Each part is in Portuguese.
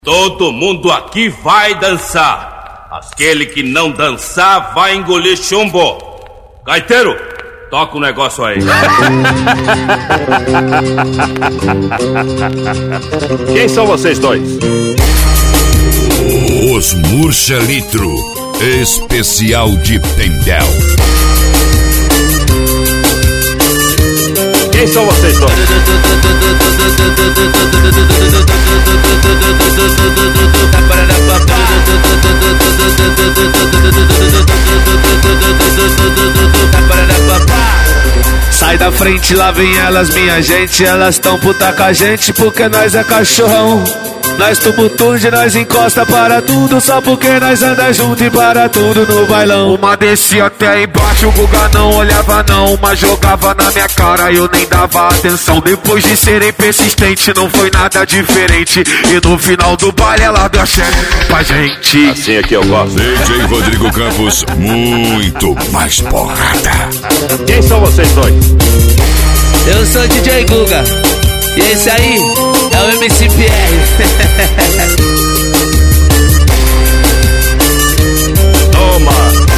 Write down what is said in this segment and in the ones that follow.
Todo mundo aqui vai dançar. Aquele que não dançar vai engolir chumbo. Gaiteiro, toca o negócio aí. Quem são vocês dois? Os Murcha Litro, especial de Pendel. Quem são vocês dois? Sai da frente, lá vem elas, minha gente. Elas tão puta com a gente porque nós é cachorrão. Nós tumultude, nós encosta para tudo, só porque nós anda junto e para tudo no bailão. Uma descia até embaixo, o Guga não olhava não. Uma jogava na minha cara, eu nem dava atenção. Depois de serem persistente, não foi nada diferente. E no final do baile ela deu a chefe pra gente. Assim é que eu gosto. DJ Rodrigo Campos, muito mais porrada. Quem são vocês dois? Eu sou DJ Guga e esse aí é o MC Pierre. Toma.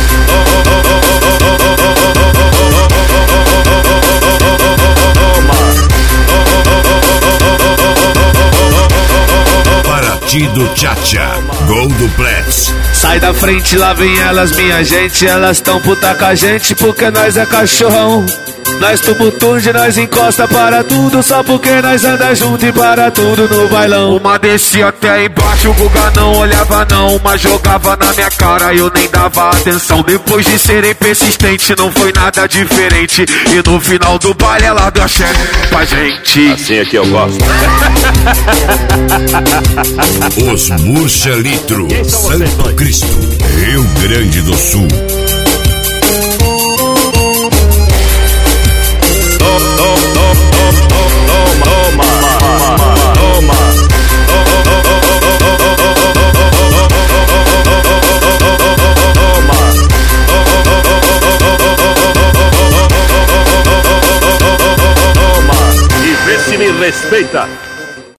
Partido Tchatcha, gol do Blitz. Sai da frente, lá vem elas, minha gente. Elas tão puta com a gente porque nós é cachorrão. Nós tumultude, nós encosta para tudo, só porque nós anda junto e para tudo no bailão. Uma descia até embaixo, o Guga não olhava não. Uma jogava na minha cara, eu nem dava atenção. Depois de serem persistente, não foi nada diferente. E no final do baile ela deu a chefe pra gente. Assim é que eu gosto. Os Murcha Litro, Santo Santo Cristo, Rio Grande do Sul. E vê se me respeita.